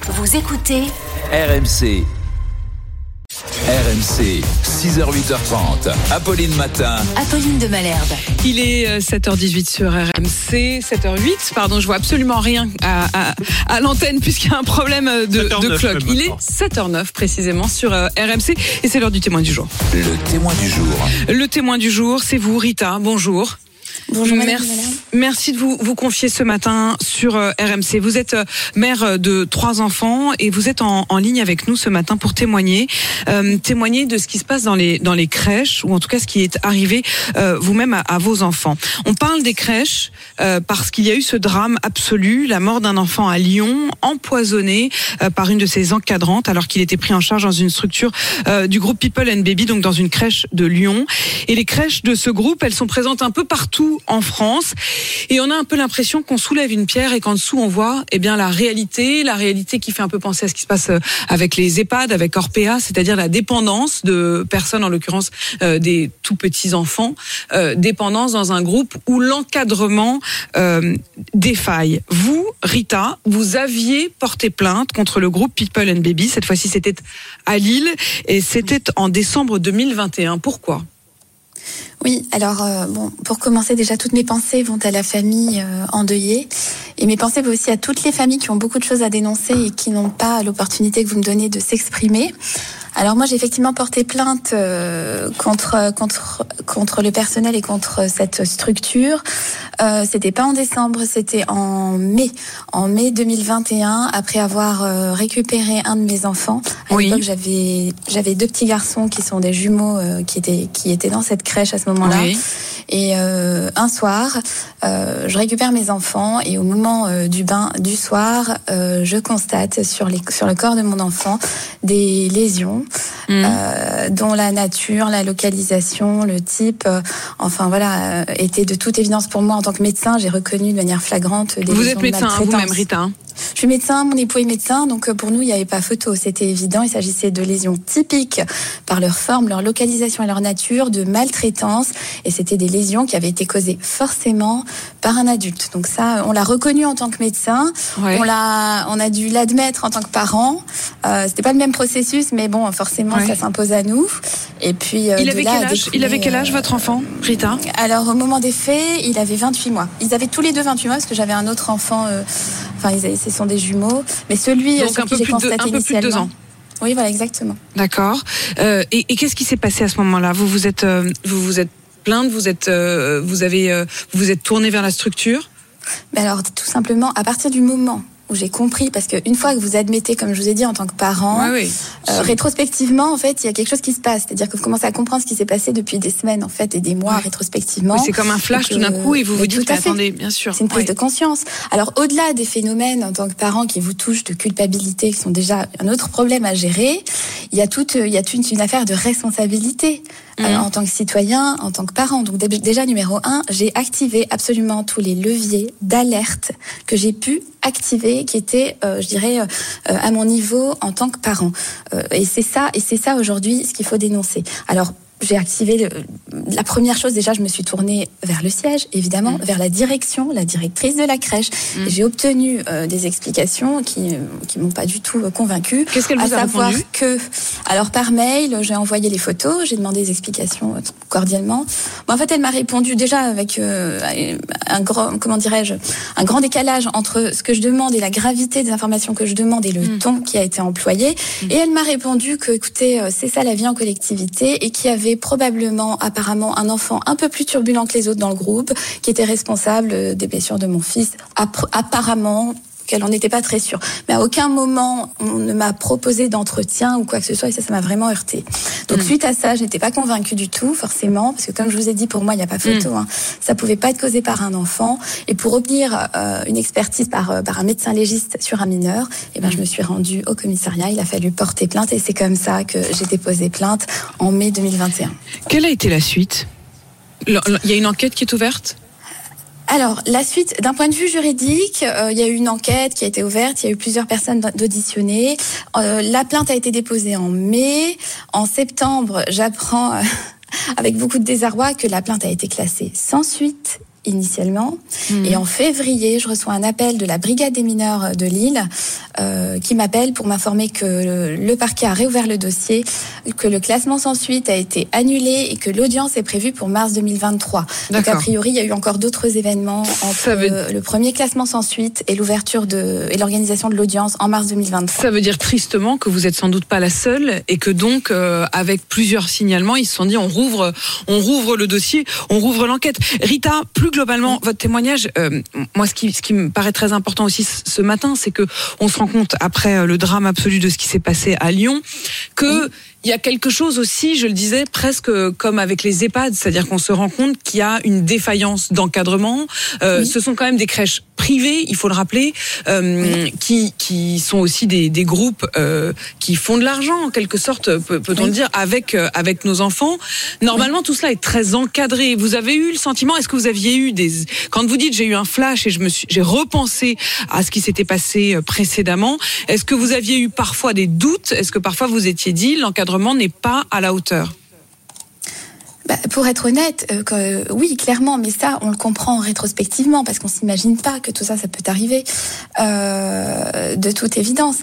Vous écoutez RMC. RMC, 6h-8h30, Apolline Matin. Apolline de Malherbe. Il est 7h18 sur RMC, 7h08, pardon, je vois absolument rien à l'antenne puisqu'il y a un problème de clock. Il est 7h09 précisément sur RMC et c'est l'heure du témoin du jour. Le témoin du jour. Le témoin du jour, c'est vous, Rita, bonjour. Bonjour, merci de vous confier ce matin sur RMC. Vous êtes mère de 3 enfants et vous êtes en ligne avec nous ce matin pour témoigner de ce qui se passe dans les crèches, ou en tout cas ce qui est arrivé vous-même à vos enfants. On parle des crèches parce qu'il y a eu ce drame absolu, la mort d'un enfant à Lyon, empoisonné par une de ses encadrantes alors qu'il était pris en charge dans une structure du groupe People and Baby, donc dans une crèche de Lyon. Et les crèches de ce groupe, elles sont présentes un peu partout en France, et on a un peu l'impression qu'on soulève une pierre et qu'en dessous on voit la réalité qui fait un peu penser à ce qui se passe avec les EHPAD, avec Orpea, c'est-à-dire la dépendance de personnes, en l'occurrence des tout petits enfants, dépendance dans un groupe où l'encadrement défaille. Vous, Rita, vous aviez porté plainte contre le groupe People and Baby, cette fois-ci c'était à Lille, et c'était en décembre 2021. Pourquoi ? Oui, alors pour commencer, déjà toutes mes pensées vont à la famille endeuillée, et mes pensées vont aussi à toutes les familles qui ont beaucoup de choses à dénoncer et qui n'ont pas l'opportunité que vous me donnez de s'exprimer. Alors moi, j'ai effectivement porté plainte contre le personnel et contre cette structure. C'était pas en décembre, c'était en mai 2021, après avoir récupéré un de mes enfants. À l'époque, j'avais 2 petits garçons qui sont des jumeaux qui étaient dans cette crèche à ce moment-là. Oui. Et un soir, je récupère mes enfants et au moment du bain du soir, je constate sur le corps de mon enfant des lésions. Dont la nature, la localisation, le type, était de toute évidence pour moi en tant que médecin. J'ai reconnu de manière flagrante des lésions de maltraitance. Vous êtes médecin vous-même, Rita? Je suis médecin, mon époux est médecin, donc pour nous, il n'y avait pas photo, c'était évident. Il s'agissait de lésions typiques par leur forme, leur localisation et leur nature, de maltraitance, et c'était des lésions qui avaient été causées forcément par un adulte. Donc ça, on l'a reconnu en tant que médecin, ouais. On a dû l'admettre en tant que parent. C'était pas le même processus, mais bon, forcément, ouais. Ça s'impose à nous. Et puis, il avait quel âge votre enfant, Rita? Alors, au moment des faits, il avait 28 mois. Ils avaient tous les deux 28 mois, parce que j'avais un autre enfant. Ce sont des jumeaux, mais celui sur qui j'ai constaté initialement. Un peu plus de 2 ans. Oui, voilà, exactement. D'accord. Et qu'est-ce qui s'est passé à ce moment-là ? Vous vous êtes plainte, vous vous êtes tournée vers la structure ? Alors, tout simplement, à partir du moment où j'ai compris, parce qu'une fois que vous admettez, comme je vous ai dit, en tant que parent, rétrospectivement, en fait, il y a quelque chose qui se passe. C'est-à-dire que vous commencez à comprendre ce qui s'est passé depuis des semaines, en fait, et des mois, rétrospectivement. Oui, c'est comme un flash tout d'un coup, et vous vous dites, attendez, bien sûr. C'est une prise de conscience. Alors, au-delà des phénomènes, en tant que parent, qui vous touchent de culpabilité, qui sont déjà un autre problème à gérer, il y a toute une affaire de responsabilité. En tant que citoyen, en tant que parent. Donc déjà, numéro 1, j'ai activé absolument tous les leviers d'alerte que j'ai pu activer, qui étaient, à mon niveau en tant que parent. Et c'est ça aujourd'hui ce qu'il faut dénoncer. Alors, j'ai activé la première chose, déjà je me suis tournée vers le siège, évidemment, vers la direction, la directrice de la crèche. Et j'ai obtenu des explications qui m'ont pas du tout convaincue. Qu'est-ce qu'elle vous a répondu ? Alors par mail, j'ai envoyé les photos, j'ai demandé des explications cordialement. En fait, elle m'a répondu déjà avec un grand décalage entre ce que je demande et la gravité des informations que je demande et le ton qui a été employé. Et elle m'a répondu que, écoutez, c'est ça la vie en collectivité, et qu'il y avait apparemment un enfant un peu plus turbulent que les autres dans le groupe, qui était responsable des blessures de mon fils. Apparemment, qu'elle n'en était pas très sûre. Mais à aucun moment, on ne m'a proposé d'entretien ou quoi que ce soit, et ça m'a vraiment heurtée. Donc, suite à ça, je n'étais pas convaincue du tout, forcément, parce que comme je vous ai dit, pour moi, il n'y a pas photo. Ça pouvait pas être causé par un enfant. Et pour obtenir une expertise par un médecin légiste sur un mineur, je me suis rendue au commissariat. Il a fallu porter plainte, et c'est comme ça que j'ai déposé plainte en mai 2021. Quelle a été la suite ? Il y a une enquête qui est ouverte ? Alors, la suite, d'un point de vue juridique, il y a eu une enquête qui a été ouverte, il y a eu plusieurs personnes d'auditionner. La plainte a été déposée en mai. En septembre, j'apprends avec beaucoup de désarroi que la plainte a été classée sans suite initialement. Et en février, je reçois un appel de la brigade des mineurs de Lille qui m'appelle pour m'informer que le parquet a réouvert le dossier, que le classement sans suite a été annulé et que l'audience est prévue pour mars 2023. Donc a priori, il y a eu encore d'autres événements entre le premier classement sans suite et l'ouverture et l'organisation de l'audience en mars 2023. Ça veut dire tristement que vous êtes sans doute pas la seule et que donc avec plusieurs signalements, ils se sont dit on rouvre le dossier, on rouvre l'enquête. Rita, plus globalement, votre témoignage, moi ce qui me paraît très important aussi ce matin, c'est que on se rend compte après le drame absolu de ce qui s'est passé à Lyon que il y a quelque chose aussi, je le disais, presque comme avec les EHPAD, c'est-à-dire qu'on se rend compte qu'il y a une défaillance d'encadrement. Ce sont quand même des crèches privées, il faut le rappeler, qui sont aussi des groupes qui font de l'argent, en quelque sorte, peut-on le dire, avec nos enfants. Normalement, tout cela est très encadré. Vous avez eu le sentiment, est-ce que vous aviez eu quand vous dites j'ai eu un flash et j'ai repensé à ce qui s'était passé précédemment, est-ce que vous aviez eu parfois des doutes? Est-ce que parfois vous étiez dit l'encadrement n'est pas à la hauteur? Pour être honnête, oui, clairement, mais ça, on le comprend rétrospectivement parce qu'on s'imagine pas que tout ça peut arriver, de toute évidence.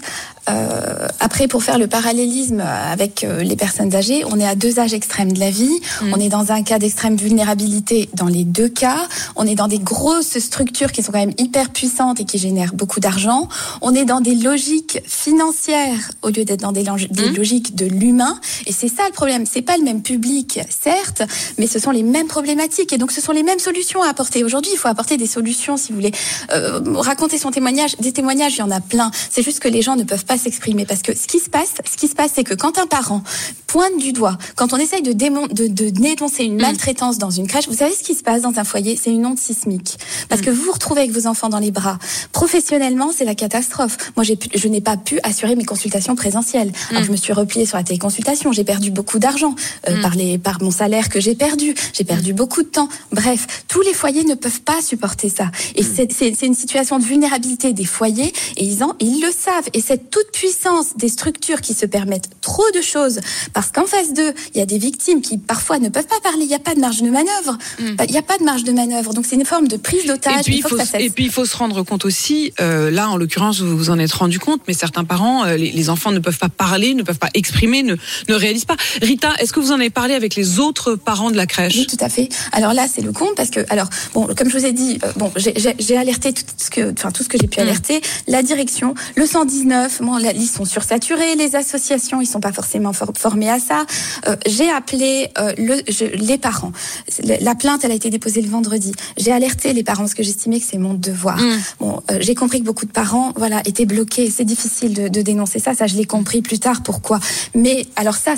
Après, pour faire le parallélisme avec les personnes âgées, on est à deux âges extrêmes de la vie. On est dans un cas d'extrême vulnérabilité dans les deux cas. On est dans des grosses structures qui sont quand même hyper puissantes et qui génèrent beaucoup d'argent. On est dans des logiques financières au lieu d'être dans des logiques de l'humain. Et c'est ça le problème. C'est pas le même public, certes, mais ce sont les mêmes problématiques et donc ce sont les mêmes solutions à apporter. Aujourd'hui, il faut apporter des solutions, si vous voulez. Raconter son témoignage, des témoignages, il y en a plein. C'est juste que les gens ne peuvent pas s'exprimer parce que ce qui se passe, c'est que quand un parent pointe du doigt, quand on essaye de dénoncer une maltraitance dans une crèche, vous savez ce qui se passe dans un foyer, c'est une onde sismique. Parce que vous vous retrouvez avec vos enfants dans les bras. Professionnellement, c'est la catastrophe. Moi, je n'ai pas pu assurer mes consultations présentielles. Alors, je me suis repliée sur la téléconsultation. J'ai perdu beaucoup d'argent par mon salaire que j'ai perdu. J'ai perdu beaucoup de temps. Bref, tous les foyers ne peuvent pas supporter ça. Et c'est une situation de vulnérabilité des foyers et ils le savent. Et cette toute puissance des structures qui se permettent trop de choses, parce qu'en face d'eux, il y a des victimes qui parfois ne peuvent pas parler, il n'y a pas de marge de manœuvre. Il n'y a pas de marge de manœuvre, donc c'est une forme de prise d'otage. Et puis il faut se rendre compte aussi, là en l'occurrence vous vous en êtes rendu compte, mais certains parents, les enfants ne peuvent pas parler, ne peuvent pas exprimer, ne réalisent pas. Rita, est-ce que vous en avez parlé avec les autres parents de la crèche? Oui, tout à fait. Alors là, c'est le compte parce que, comme je vous ai dit, j'ai alerté tout ce que j'ai pu alerter, la direction, le 119, ils sont sursaturés, les associations, ils sont pas forcément formés à ça. J'ai appelé les parents. La plainte, elle a été déposée le vendredi. J'ai alerté les parents parce que j'estimais que c'est mon devoir. J'ai compris que beaucoup de parents, étaient bloqués. C'est difficile de dénoncer ça. Ça, je l'ai compris plus tard. Pourquoi? Mais alors c'est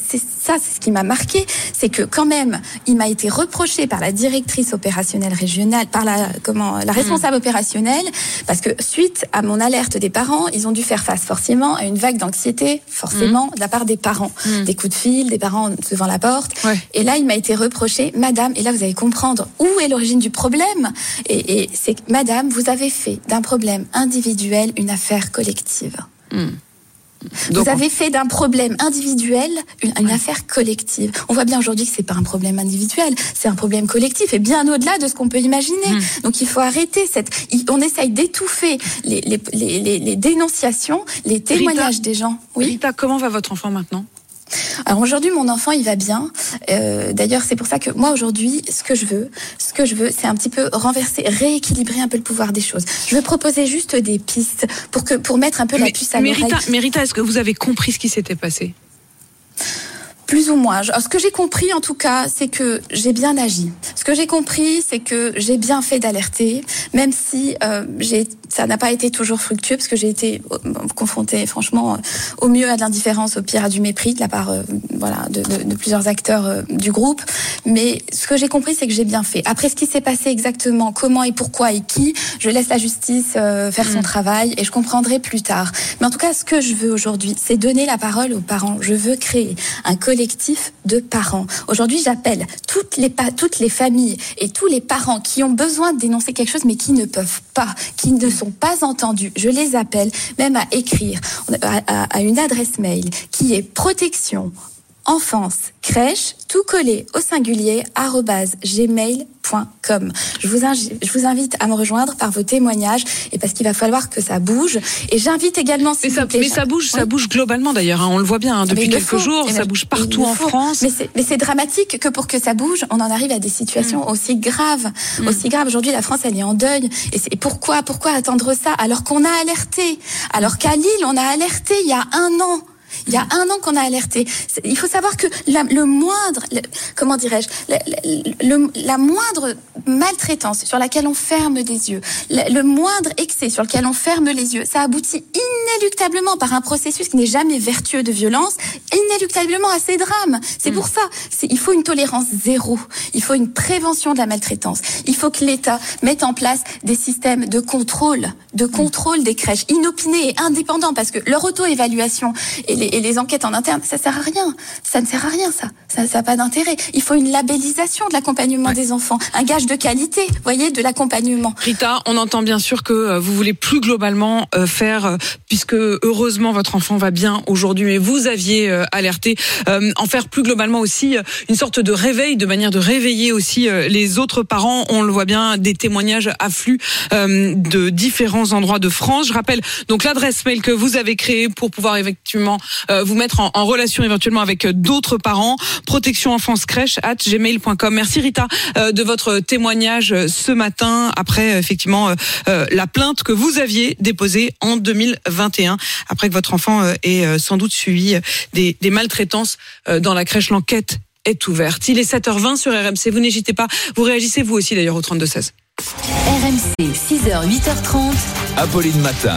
ce qui m'a marqué, c'est que quand même, il m'a été reproché par la directrice opérationnelle régionale, par la responsable opérationnelle, parce que suite à mon alerte des parents, ils ont dû faire face forcément à une vague d'anxiété, de la part des parents. Des coups de fil, des parents devant la porte. Ouais. Et là, il m'a été reproché, madame, et là vous allez comprendre où est l'origine du problème. Et c'est que, madame, vous avez fait d'un problème individuel une affaire collective. Vous avez fait d'un problème individuel une affaire collective. On voit bien aujourd'hui que c'est pas un problème individuel, c'est un problème collectif et bien au-delà de ce qu'on peut imaginer. Donc il faut arrêter on essaye d'étouffer les dénonciations, les témoignages des gens. Oui. Rita, comment va votre enfant maintenant ? Alors aujourd'hui, mon enfant, il va bien. D'ailleurs, c'est pour ça que moi aujourd'hui, ce que je veux, c'est un petit peu rééquilibrer un peu le pouvoir des choses. Je veux proposer juste des pistes pour mettre un peu la puce à l'oreille. Mais Rita, est-ce que vous avez compris ce qui s'était passé ? Plus ou moins. Alors, ce que j'ai compris, en tout cas, c'est que j'ai bien agi. Ce que j'ai compris, c'est que j'ai bien fait d'alerter, même si ça n'a pas été toujours fructueux, parce que j'ai été confrontée, franchement, au mieux à de l'indifférence, au pire à du mépris de la part, de plusieurs acteurs du groupe. Mais ce que j'ai compris, c'est que j'ai bien fait. Après, ce qui s'est passé exactement, comment et pourquoi et qui, je laisse la justice faire son travail et je comprendrai plus tard. Mais en tout cas, ce que je veux aujourd'hui, c'est donner la parole aux parents. Je veux créer un collectif de parents. Aujourd'hui, j'appelle toutes les familles et tous les parents qui ont besoin de dénoncer quelque chose mais qui ne peuvent pas, qui ne sont pas entendus. Je les appelle même à écrire à une adresse mail qui est protection enfance crèche tout collé au singulier @gmail.com. Je vous invite à me rejoindre par vos témoignages et parce qu'il va falloir que ça bouge. Et j'invite également. Mais ça bouge globalement d'ailleurs. On le voit bien depuis quelques jours. Ça bouge partout en France. Mais c'est dramatique que pour que ça bouge, on en arrive à des situations aussi graves. Aussi graves. Aujourd'hui, la France, elle est en deuil. Et pourquoi attendre ça alors qu'on a alerté, alors qu'à Lille, on a alerté il y a 1 an. Il y a 1 an qu'on a alerté. Il faut savoir que la moindre maltraitance sur laquelle on ferme des yeux, le moindre excès sur lequel on ferme les yeux, ça aboutit inéluctablement par un processus qui n'est jamais vertueux de violence, inéluctablement à ces drames. C'est pour ça, il faut une tolérance zéro. Il faut une prévention de la maltraitance. Il faut que l'État mette en place des systèmes de contrôle des crèches, inopinés et indépendants, parce que leur auto-évaluation et les enquêtes en interne, ça sert à rien. Ça ne sert à rien, ça n'a pas d'intérêt. Il faut une labellisation de l'accompagnement des enfants, un gage de qualité, voyez, de l'accompagnement. Rita, on entend bien sûr que vous voulez plus globalement faire, puisque heureusement votre enfant va bien aujourd'hui, mais vous aviez alerté, en faire plus globalement aussi une sorte de réveil, de manière de réveiller aussi les autres parents. On le voit bien, des témoignages affluent de différents endroits de France. Je rappelle donc l'adresse mail que vous avez créée pour pouvoir effectivement vous mettre en relation éventuellement avec d'autres parents, protectionenfancecrèche@gmail.com. Merci Rita de votre témoignage ce matin après effectivement la plainte que vous aviez déposée en 2021 après que votre enfant ait sans doute subi des maltraitances dans la crèche. L'enquête est ouverte. Il est 7h20 sur RMC. Vous n'hésitez pas, vous réagissez vous aussi d'ailleurs au 32-16. RMC 6h 8h30. Apolline Matin.